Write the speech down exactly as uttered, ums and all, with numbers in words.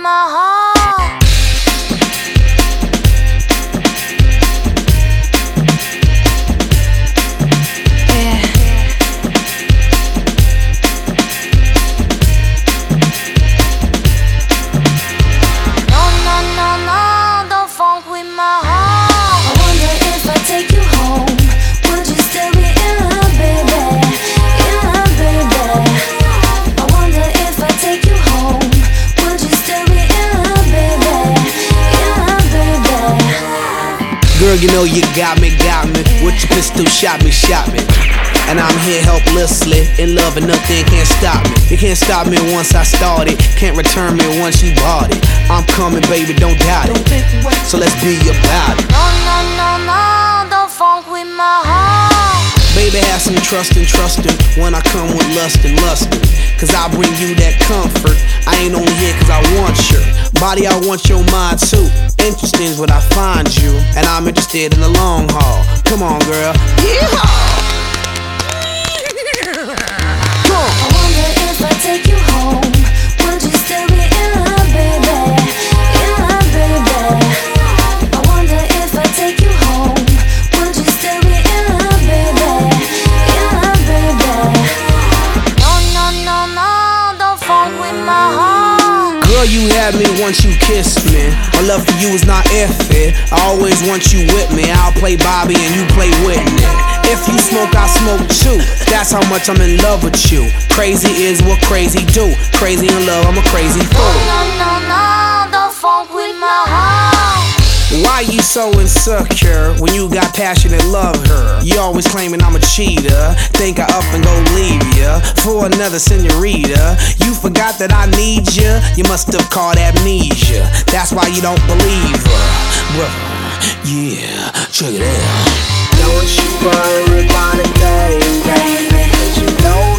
my heart. Yeah. No, no, no, no, don't funk with my heart. I wonder if I take you home, would you still be in love, baby? In love, baby. I wonder if I take you home, would you still be in love, baby? In love, baby. Girl, you know you got me, got me. With your pistol, shot me, shot me. And I'm here helplessly, in love and nothing can't stop me. You can't stop me once I started, can't return me once you bought it. I'm coming, baby, don't doubt it. So let's be about it. No, no, no, no, don't funk with my heart. Baby, have some trust and trustin' when I come with lust and lustin'. Cause I bring you that comfort. I ain't only here cause I want your body, I want your mind too. Interesting is what I find you, and I'm interested in the long haul. Come on, girl. Yeehaw! I wonder if I take you home, would you still be in love, baby? In love, baby. I wonder if I take you home, would you still be in love, baby? In love, baby. No, no, no, no, don't funk with my heart. Girl, you had me once you kissed me. My love for you is not iffy. I always want you with me. I'll play Bobby and you play Whitney. If you smoke, I smoke too. That's how much I'm in love with you. Crazy is what crazy do. Crazy in love, I'm a crazy fool. No, no, no, don't funk with my heart. Why you so insecure when you got passion and love her? You always claiming I'm a cheater. Think I up and go leave ya for another senorita. You forgot that I need ya. You must have caught amnesia. That's why you don't believe her. Brother, yeah, check it out. Don't you worry about a thing, baby, 'cause you know